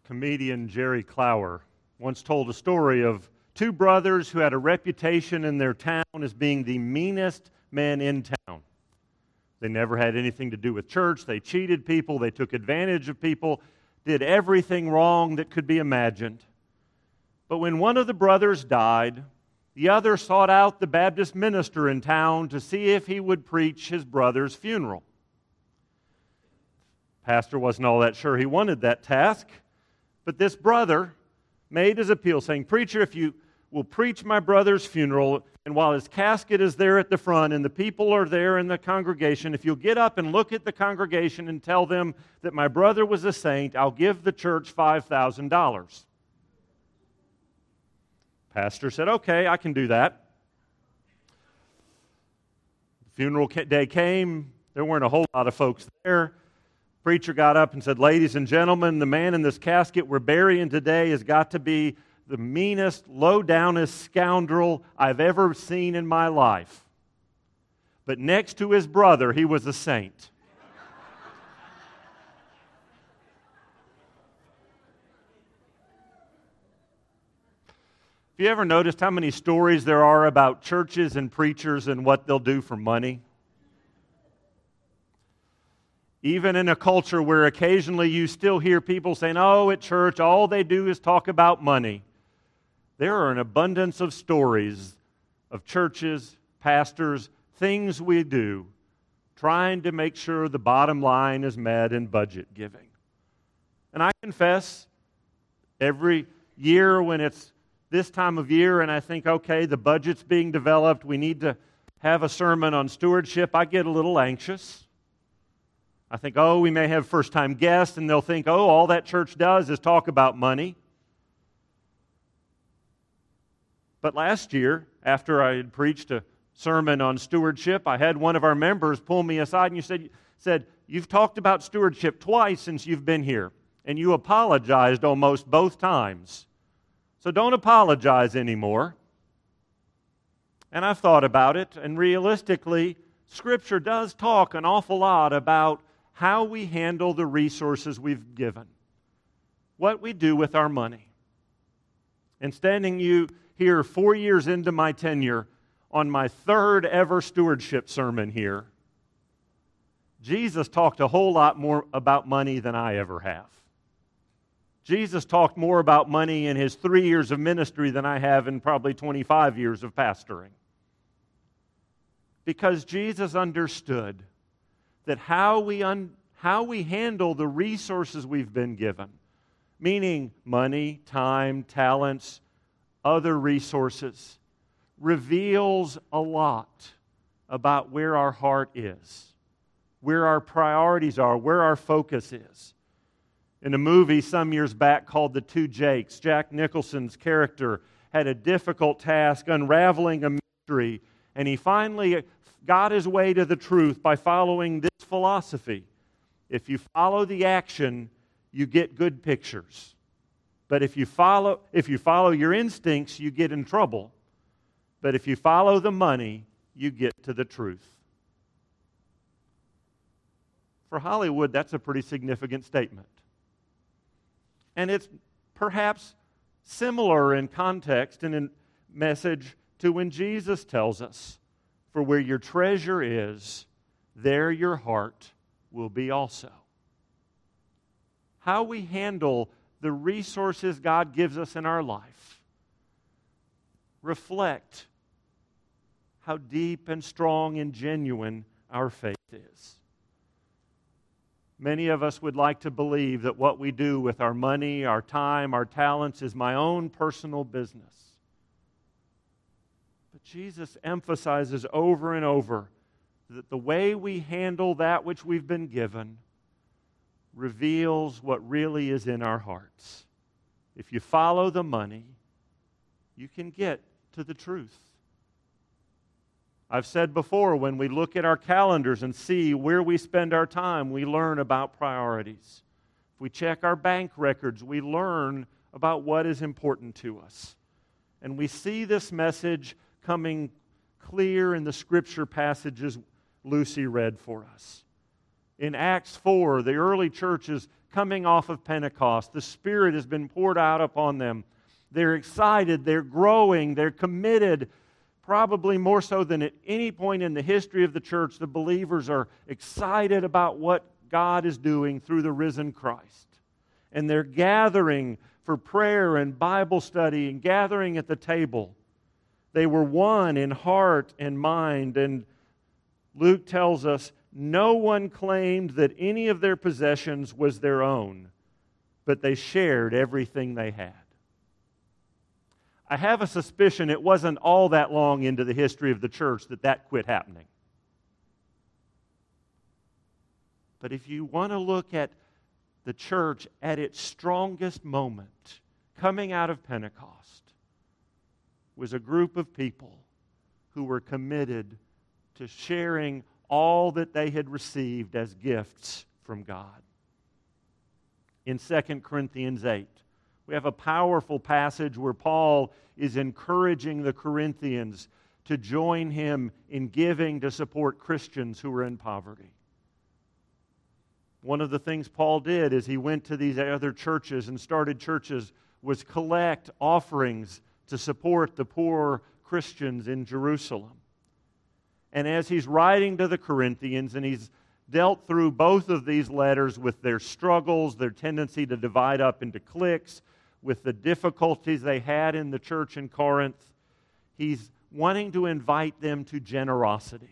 Comedian Jerry Clower once told a story of two brothers who had a reputation in their town as being the meanest men in town. They never had anything to do with church. They cheated people. They took advantage of people, did everything wrong that could be imagined. But when one of the brothers died, the other sought out the Baptist minister in town to see if he would preach his brother's funeral. Pastor wasn't all that sure he wanted that task, but this brother made his appeal saying, "Preacher, if you will preach my brother's funeral, and while his casket is there at the front and the people are there in the congregation, if you'll get up and look at the congregation and tell them that my brother was a saint, I'll give the church $5,000. Pastor said, "Okay, I can do that." The funeral day came. There weren't a whole lot of folks there. Preacher got up and said, "Ladies and gentlemen, the man in this casket we're burying today has got to be the meanest, low-downest scoundrel I've ever seen in my life. But next to his brother, he was a saint." Have you ever noticed how many stories there are about churches and preachers and what they'll do for money? Even in a culture where occasionally you still hear people saying, "Oh, at church, all they do is talk about money," there are an abundance of stories of churches, pastors, things we do, trying to make sure the bottom line is met in budget giving. And I confess, every year when it's this time of year and I think, okay, the budget's being developed, we need to have a sermon on stewardship, I get a little anxious. I think, oh, we may have first-time guests, and they'll think, oh, all that church does is talk about money. But last year, after I had preached a sermon on stewardship, I had one of our members pull me aside and you said, "You've talked about stewardship twice since you've been here, and you apologized almost both times. So don't apologize anymore." And I've thought about it, and realistically, Scripture does talk an awful lot about how we handle the resources we've given, what we do with our money. And standing here 4 years into my tenure, on my third ever stewardship sermon here, Jesus talked a whole lot more about money than I ever have. Jesus talked more about money in his 3 years of ministry than I have in probably 25 years of pastoring. Because Jesus understood that how we handle the resources we've been given, meaning money, time, talents, other resources, reveals a lot about where our heart is, where our priorities are, where our focus is. In a movie some years back called The Two Jakes, Jack Nicholson's character had a difficult task unraveling a mystery, and he finally got his way to the truth by following this philosophy. If you follow the action, you get good pictures. But if you follow your instincts, you get in trouble. But if you follow the money, you get to the truth. For Hollywood, that's a pretty significant statement. And it's perhaps similar in context and in message to when Jesus tells us, "For where your treasure is, there your heart will be also." How we handle the resources God gives us in our life reflect how deep and strong and genuine our faith is. Many of us would like to believe that what we do with our money, our time, our talents is my own personal business. But Jesus emphasizes over and over that the way we handle that which we've been given reveals what really is in our hearts. If you follow the money, you can get to the truth. I've said before, when we look at our calendars and see where we spend our time, we learn about priorities. If we check our bank records, we learn about what is important to us. And we see this message coming clear in the Scripture passages Lucy read for us. In Acts 4, the early church is coming off of Pentecost. The Spirit has been poured out upon them. They're excited, they're growing, they're committed. Probably more so than at any point in the history of the church, the believers are excited about what God is doing through the risen Christ. And they're gathering for prayer and Bible study and gathering at the table. They were one in heart and mind. And Luke tells us, no one claimed that any of their possessions was their own, but they shared everything they had. I have a suspicion it wasn't all that long into the history of the church that quit happening. But if you want to look at the church at its strongest moment, coming out of Pentecost, was a group of people who were committed to sharing all that they had received as gifts from God. In 2 Corinthians 8, we have a powerful passage where Paul is encouraging the Corinthians to join him in giving to support Christians who are in poverty. One of the things Paul did as he went to these other churches and started churches was collect offerings to support the poor Christians in Jerusalem. And as he's writing to the Corinthians, and he's dealt through both of these letters with their struggles, their tendency to divide up into cliques, with the difficulties they had in the church in Corinth, he's wanting to invite them to generosity.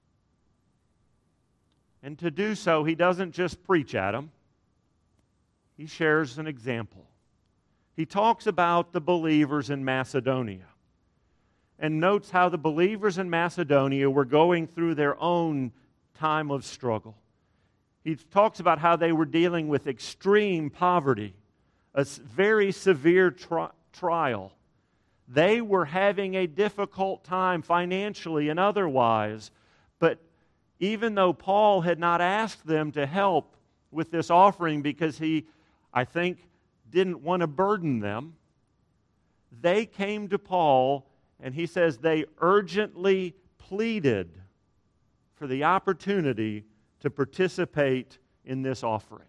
And to do so, he doesn't just preach at them. He shares an example. He talks about the believers in Macedonia and notes how the believers in Macedonia were going through their own time of struggle. He talks about how they were dealing with extreme poverty, a very severe trial. They were having a difficult time financially and otherwise, but even though Paul had not asked them to help with this offering because he, I think, didn't want to burden them, they came to Paul, and he says they urgently pleaded for the opportunity to participate in this offering.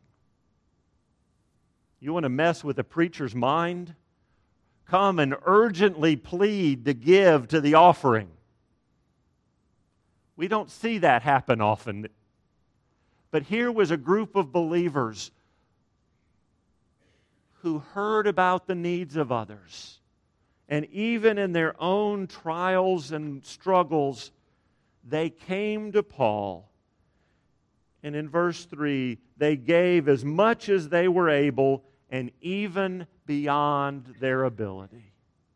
You want to mess with a preacher's mind? Come and urgently plead to give to the offering. We don't see that happen often. But here was a group of believers who heard about the needs of others. And even in their own trials and struggles, they came to Paul. And in verse 3, they gave as much as they were able and even beyond their ability.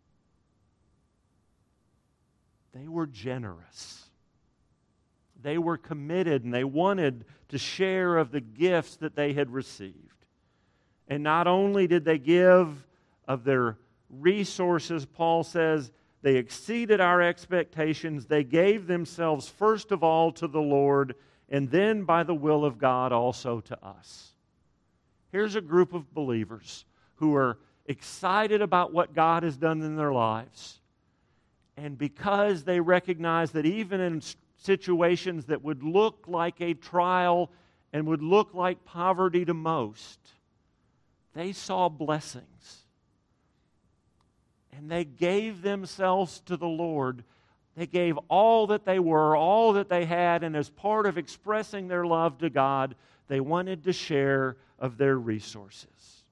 They were generous. They were committed and they wanted to share of the gifts that they had received. And not only did they give of their resources, Paul says, they exceeded our expectations. They gave themselves first of all to the Lord, and then by the will of God also to us. Here's a group of believers who are excited about what God has done in their lives. And because they recognize that even in situations that would look like a trial and would look like poverty to most, they saw blessings. And they gave themselves to the Lord. They gave all that they were, all that they had, and as part of expressing their love to God, they wanted to share of their resources.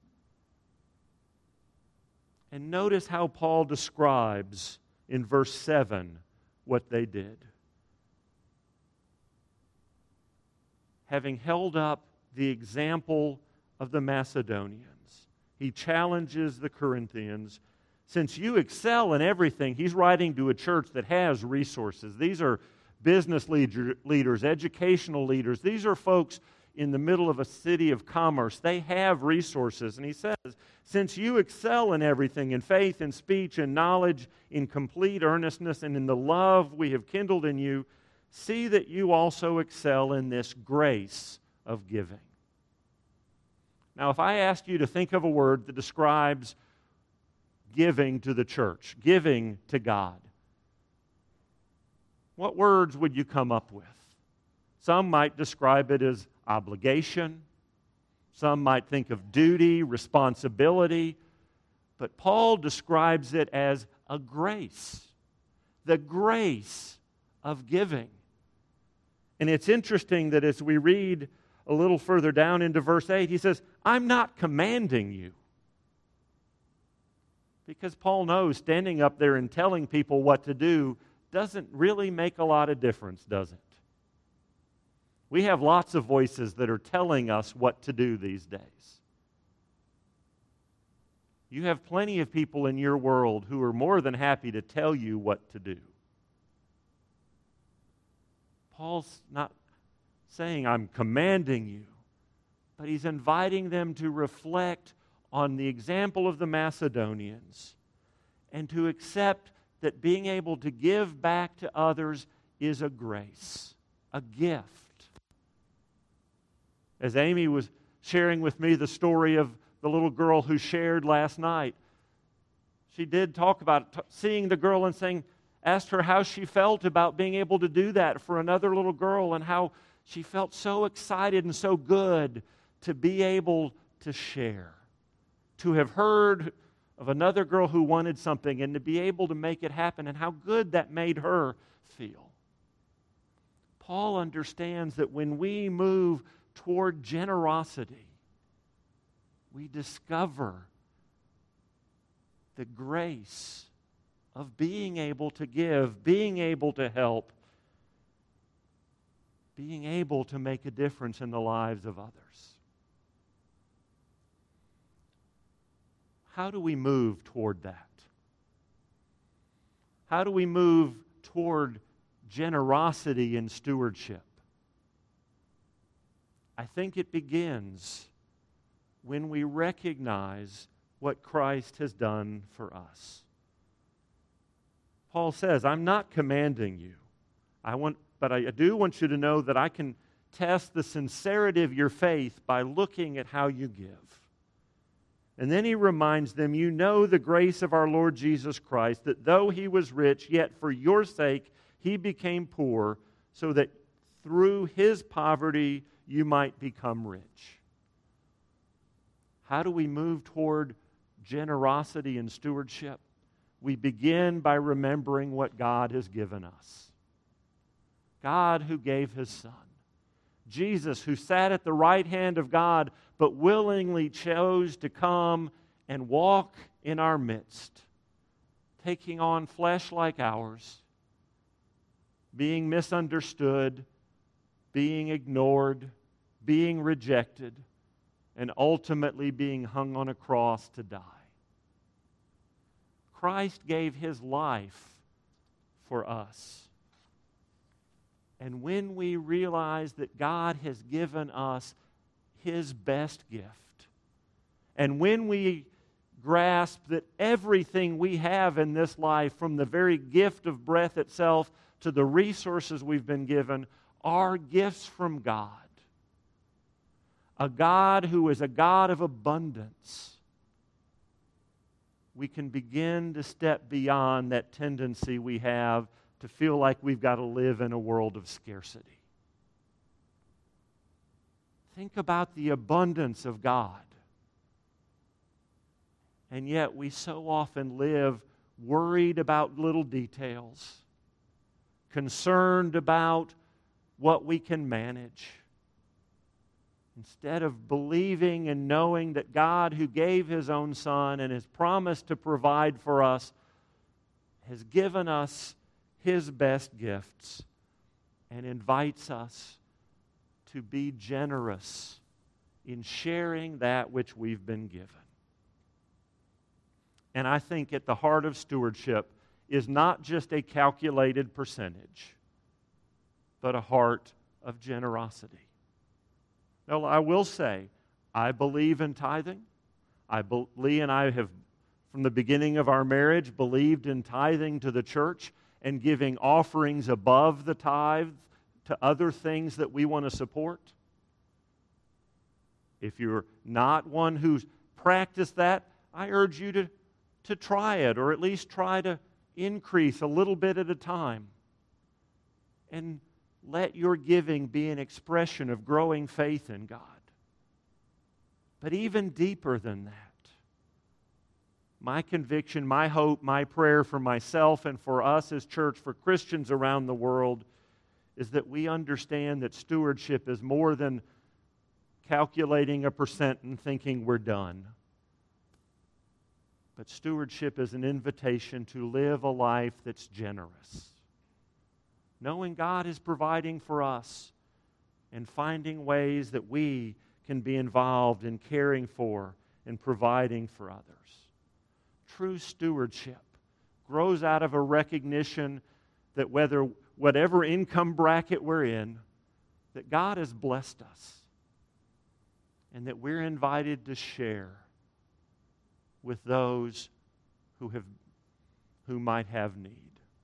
And notice how Paul describes in verse 7 what they did. Having held up the example of the Macedonians, he challenges the Corinthians. Since you excel in everything, he's writing to a church that has resources. These are business leaders, educational leaders. These are folks in the middle of a city of commerce. They have resources. And he says, since you excel in everything, in faith, in speech, in knowledge, in complete earnestness, and in the love we have kindled in you, see that you also excel in this grace of giving. Now, if I asked you to think of a word that describes giving to the church, giving to God, what words would you come up with? Some might describe it as obligation. Some might think of duty, responsibility. But Paul describes it as a grace, the grace of giving. And it's interesting that as we read a little further down into verse 8, he says, I'm not commanding you. Because Paul knows standing up there and telling people what to do doesn't really make a lot of difference, does it? We have lots of voices that are telling us what to do these days. You have plenty of people in your world who are more than happy to tell you what to do. Paul's not saying, I'm commanding you, but he's inviting them to reflect on the example of the Macedonians and to accept that being able to give back to others is a grace, a gift. As Amy was sharing with me the story of the little girl who shared last night, she did talk about seeing the girl and asked her how she felt about being able to do that for another little girl and how she felt so excited and so good to be able to share, to have heard of another girl who wanted something and to be able to make it happen and how good that made her feel. Paul understands that when we move toward generosity, we discover the grace of being able to give, being able to help, being able to make a difference in the lives of others. How do we move toward that? How do we move toward generosity and stewardship? I think it begins when we recognize what Christ has done for us. Paul says, I'm not commanding you. But I do want you to know that I can test the sincerity of your faith by looking at how you give. And then he reminds them, you know the grace of our Lord Jesus Christ, that though he was rich, yet for your sake he became poor, so that through his poverty you might become rich. How do we move toward generosity and stewardship? We begin by remembering what God has given us. God who gave his Son. Jesus who sat at the right hand of God but willingly chose to come and walk in our midst, taking on flesh like ours, being misunderstood, being ignored, being rejected, and ultimately being hung on a cross to die. Christ gave his life for us. And when we realize that God has given us his best gift, and when we grasp that everything we have in this life, from the very gift of breath itself to the resources we've been given, are gifts from God. A God who is a God of abundance. We can begin to step beyond that tendency we have to feel like we've got to live in a world of scarcity. Think about the abundance of God. And yet we so often live worried about little details, concerned about what we can manage, instead of believing and knowing that God, who gave his own Son and has promised to provide for us, has given us his best gifts and invites us to be generous in sharing that which we've been given. And I think at the heart of stewardship is not just a calculated percentage, but a heart of generosity. Now, I will say, I believe in tithing. Lee and I have, from the beginning of our marriage, believed in tithing to the church and giving offerings above the tithe to other things that we want to support. If you're not one who's practiced that, I urge you to try it, or at least try to increase a little bit at a time. And let your giving be an expression of growing faith in God. But even deeper than that, my conviction, my hope, my prayer for myself and for us as church, for Christians around the world, is that we understand that stewardship is more than calculating a percent and thinking we're done. But stewardship is an invitation to live a life that's generous, knowing God is providing for us and finding ways that we can be involved in caring for and providing for others. True stewardship grows out of a recognition that whatever income bracket we're in, that God has blessed us and that we're invited to share with those who might have need.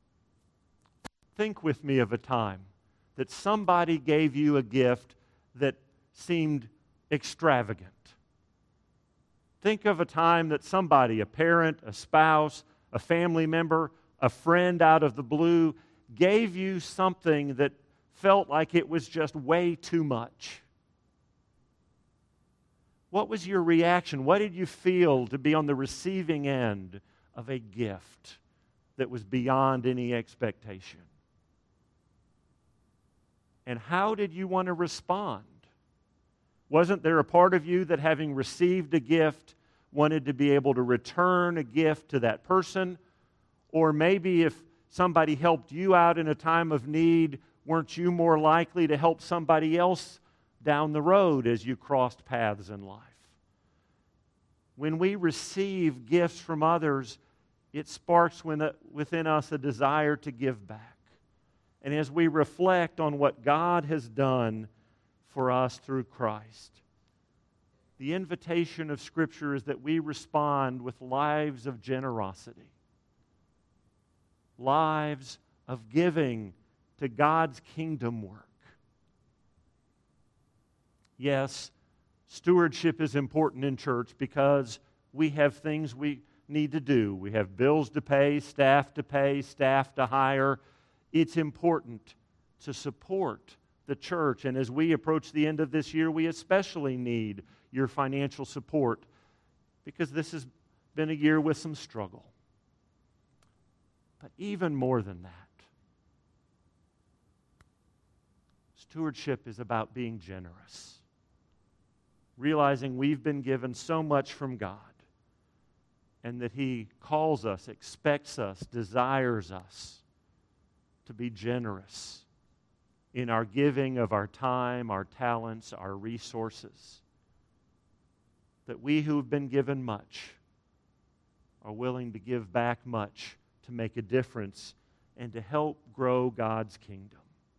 Think with me of a time that somebody gave you a gift that seemed extravagant. Think of a time that somebody, a parent, a spouse, a family member, a friend out of the blue, gave you something that felt like it was just way too much. What was your reaction? What did you feel to be on the receiving end of a gift that was beyond any expectation? And how did you want to respond? Wasn't there a part of you that, having received a gift, wanted to be able to return a gift to that person? Or maybe if somebody helped you out in a time of need, weren't you more likely to help somebody else down the road as you crossed paths in life? When we receive gifts from others, it sparks within us a desire to give back. And as we reflect on what God has done for us through Christ, the invitation of Scripture is that we respond with lives of generosity, lives of giving to God's kingdom work. Yes, stewardship is important in church because we have things we need to do. We have bills to pay, staff to hire. It's important to support the church. And as we approach the end of this year, we especially need your financial support because this has been a year with some struggle. But even more than that, stewardship is about being generous, realizing we've been given so much from God and that He calls us, expects us, desires us to be generous in our giving of our time, our talents, our resources. That we who have been given much are willing to give back much to make a difference and to help grow God's kingdom.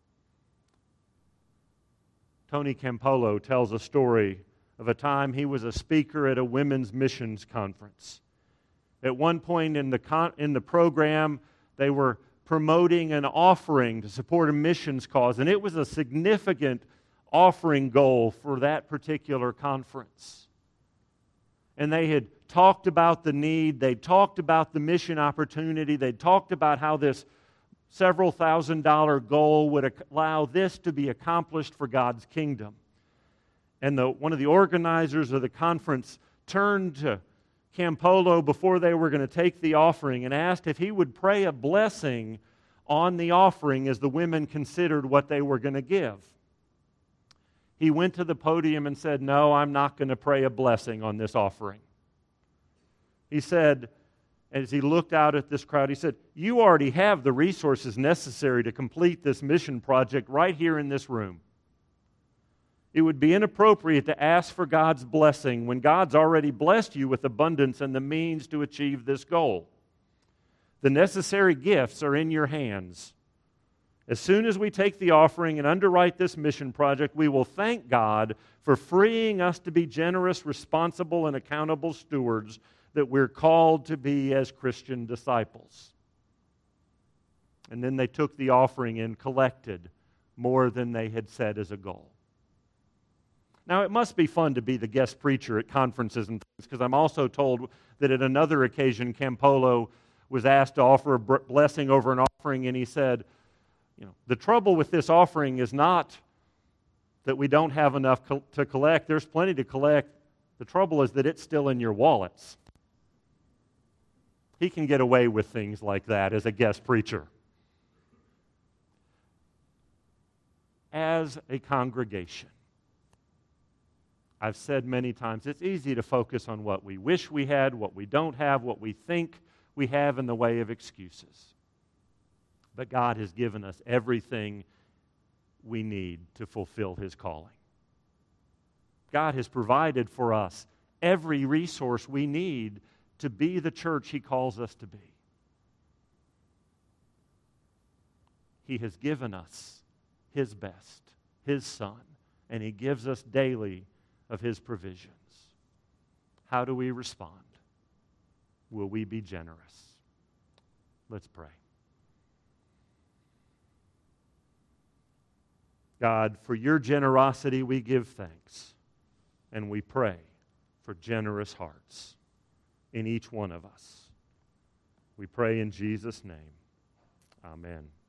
Tony Campolo tells a story of a time he was a speaker at a women's missions conference. At one point in the program, they were promoting an offering to support a missions cause, and it was a significant offering goal for that particular conference. And they had talked about the need, they talked about the mission opportunity, they talked about how this several $1,000 goal would allow this to be accomplished for God's kingdom. And one of the organizers of the conference turned to Campolo before they were going to take the offering and asked if he would pray a blessing on the offering as the women considered what they were going to give. He went to the podium and said, "No, I'm not going to pray a blessing on this offering." He said, as he looked out at this crowd, he said, "You already have the resources necessary to complete this mission project right here in this room. It would be inappropriate to ask for God's blessing when God's already blessed you with abundance and the means to achieve this goal. The necessary gifts are in your hands. As soon as we take the offering and underwrite this mission project, we will thank God for freeing us to be generous, responsible, and accountable stewards that we're called to be as Christian disciples." And then they took the offering and collected more than they had set as a goal. Now, it must be fun to be the guest preacher at conferences and things, because I'm also told that at another occasion, Campolo was asked to offer a blessing over an offering, and he said, The trouble with this offering is not that we don't have enough to collect. There's plenty to collect. The trouble is that it's still in your wallets. He can get away with things like that as a guest preacher. As a congregation, I've said many times, it's easy to focus on what we wish we had, what we don't have, what we think we have in the way of excuses. But God has given us everything we need to fulfill His calling. God has provided for us every resource we need to be the church He calls us to be. He has given us His best, His Son, and He gives us daily of His provisions. How do we respond? Will we be generous? Let's pray. God, for your generosity we give thanks, and we pray for generous hearts in each one of us. We pray in Jesus' name. Amen.